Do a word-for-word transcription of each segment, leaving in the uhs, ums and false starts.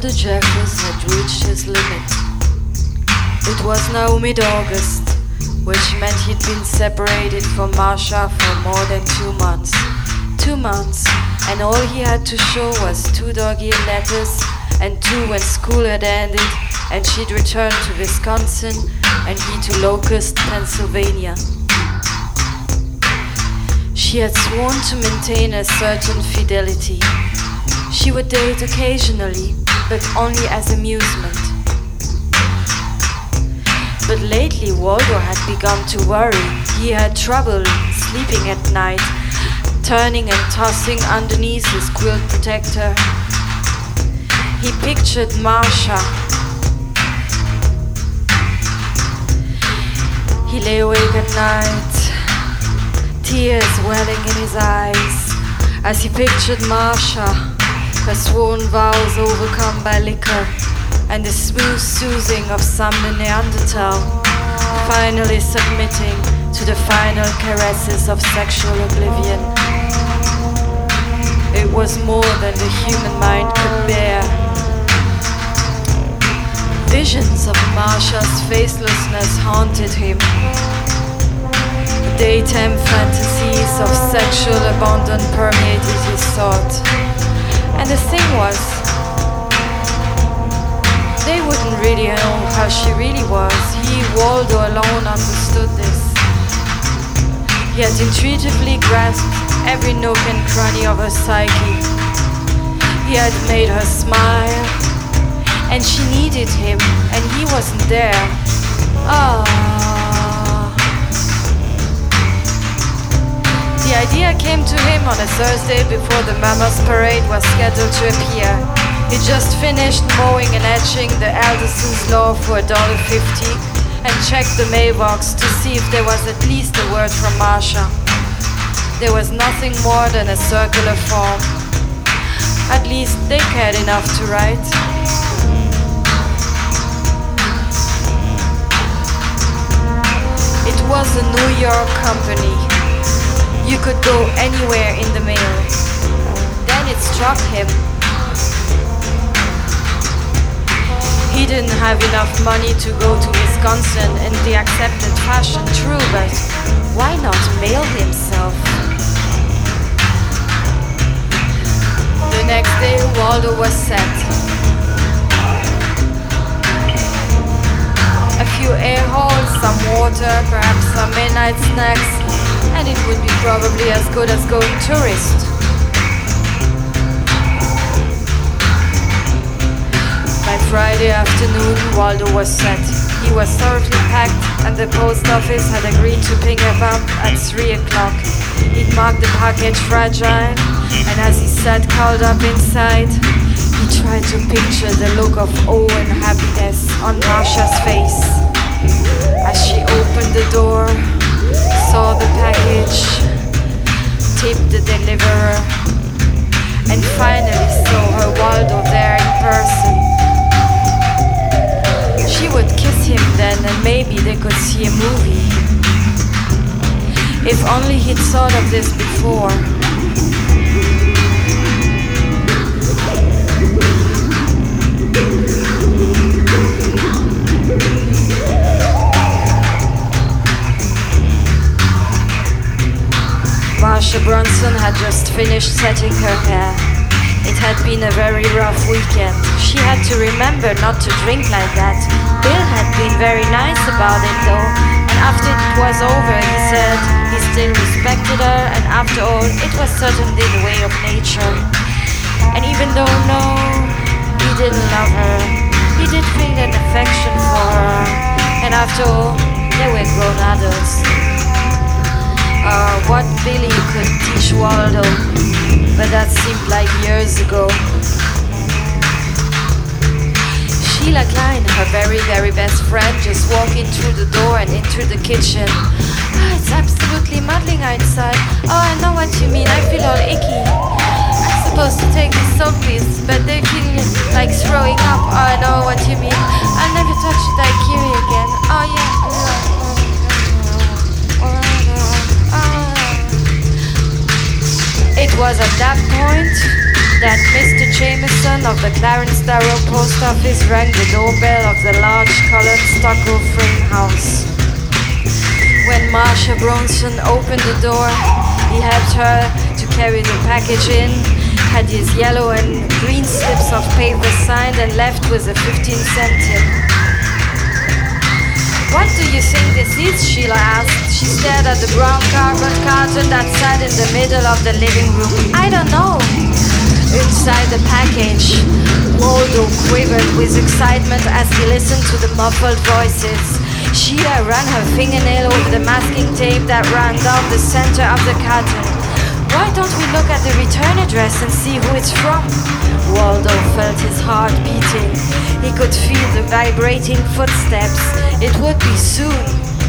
Waldo Jeffers had reached his limit. It was now mid-August, which meant he'd been separated from Marsha for more than two months. Two months, and all he had to show was two dog-eared letters, and two when school had ended, and she'd returned to Wisconsin, and he to Locust, Pennsylvania. She had sworn to maintain a certain fidelity. She would date occasionally, but only as amusement. But lately Waldo had begun to worry. He had trouble sleeping at night, turning and tossing underneath his quilt protector. He pictured Marsha. He lay awake at night, tears welling in his eyes, as he pictured Marsha, her sworn vows overcome by liquor, and the smooth soothing of some Neanderthal, finally submitting to the final caresses of sexual oblivion. It was more than the human mind could bear. Visions of Marsha's facelessness haunted him. Daytime fantasies of sexual abandon permeated his thought. And the thing was, they wouldn't really know how she really was. He, Waldo, alone understood this. He had intuitively grasped every nook and cranny of her psyche. He had made her smile, and she needed him, and he wasn't there. Ah. The idea came to him on a Thursday before the Mammoth Parade was scheduled to appear. He just finished mowing and etching the Alderson's Law for a dollar fifty and checked the mailbox to see if there was at least a word from Marsha. There was nothing more than a circular form. At least they cared enough to write. It was a New York company. You could go anywhere in the mail. Then it struck him. He didn't have enough money to go to Wisconsin in the accepted fashion, true, but why not mail himself? The next day, Waldo was set. A few air holes, some water, perhaps some midnight snacks, and it would be probably as good as going tourist. By Friday afternoon, Waldo was set. He was thoroughly packed, and the post office had agreed to pick him up at three o'clock. He'd marked the package fragile, and as he sat curled up inside, he tried to picture the look of awe and happiness on Marsha's face. As she opened the door, saw the package, tipped the deliverer, and finally saw her Waldo there in person. She would kiss him then, and maybe they could see a movie. If only he'd thought of this before. Marsha Bronson had just finished setting her hair. It had been a very rough weekend. She had to remember not to drink like that. Bill had been very nice about it though, and after it was over he said he still respected her, and after all it was certainly the way of nature. And even though no, he didn't love her, he did feel an affection for her, and after all they were grown adults. Uh, what Billy could teach Waldo, but that seemed like years ago. Sheila Klein, her very, very best friend, just walking through the door and into the kitchen. Oh, it's absolutely muddling outside. Oh, I know what you mean, I feel all icky. I'm supposed to take these soap pills, but they feel like throwing up. Oh, I know what you mean. I'll never touch the daiquiri again. Oh, yeah. It was at that point that Mister Jameson of the Clarence Darrow post office rang the doorbell of the large colored stucco frame house. When Marsha Bronson opened the door, he helped her to carry the package in, had his yellow and green slips of paper signed, and left with a fifteen cent tip. "What do you think this is?" Sheila asked. She stared at the brown cardboard carton that sat in the middle of the living room. "I don't know." Inside the package, Waldo quivered with excitement as he listened to the muffled voices. Sheila ran her fingernail over the masking tape that ran down the center of the carton. "Why don't we look at the return address and see who it's from?" Waldo felt his heart beating. He could feel the vibrating footsteps. It would be soon.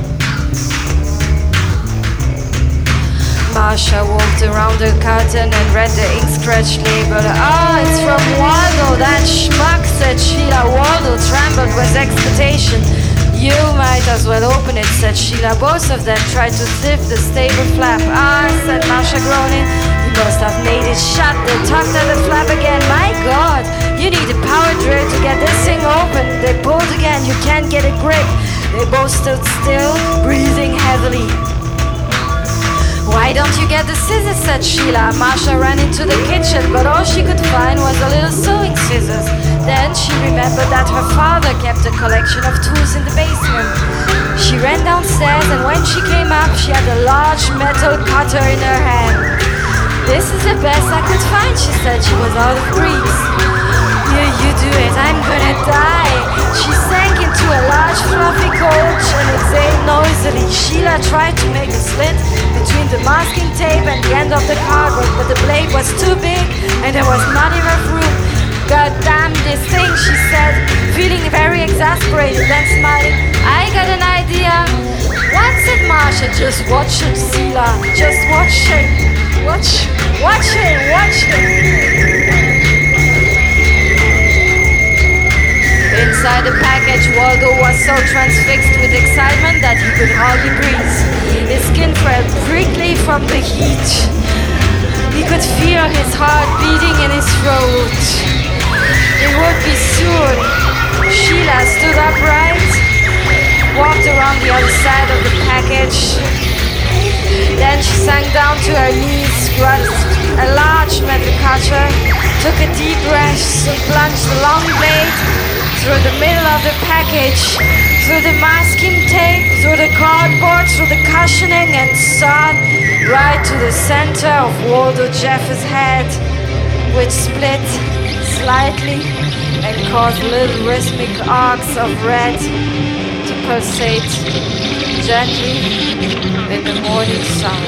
Marsha walked around the carton and read the ink-scratched label. "Ah, it's from Waldo, that schmuck," said Sheila. Waldo trembled with expectation. "You might as well open it," said Sheila. Both of them tried to lift the stable flap. "Ah," said Marsha, groaning. "You must have made it shut." They tugged at the flap again. "My God, you need a power drill to get this thing open." They pulled again. "You can't get a grip." They both stood still, breathing heavily. "Why don't you get the scissors?" said Sheila. Marsha ran into the kitchen, but all she could find was a little sewing scissors. Then she remembered that her father kept a collection of tools in the basement. She ran downstairs, and when she came up, she had a large metal cutter in her hand. "This is the best I could find," she said. She was out of breath. "Here, you do it. I'm gonna die." She sank into a large fluffy couch and exhaled noisily. Sheila tried to make a slit between the masking tape and the end of the cardboard, but the blade was too big and there was not enough room. "God damn this thing," she said, feeling very exasperated, then smiling. "I got an idea." "What?" said Marsha. "Just watch it, Sheila. Just watch it. Watch, watch it, watch it." Inside the package, Waldo was so transfixed with excitement that he could hardly breathe. His skin felt prickly from the heat. He could feel his heart beating in his throat. It would be soon. Sheila stood upright, walked around the other side of the package. Then she sank down to her knees, grasped a large metal cutter, took a deep breath, and plunged the long blade through the middle of the package, through the masking tape, through the cardboard, through the cushioning, and sawed right to the center of Waldo Jeffers' head, which split slightly and caused little rhythmic arcs of red to pulsate gently in the morning sun.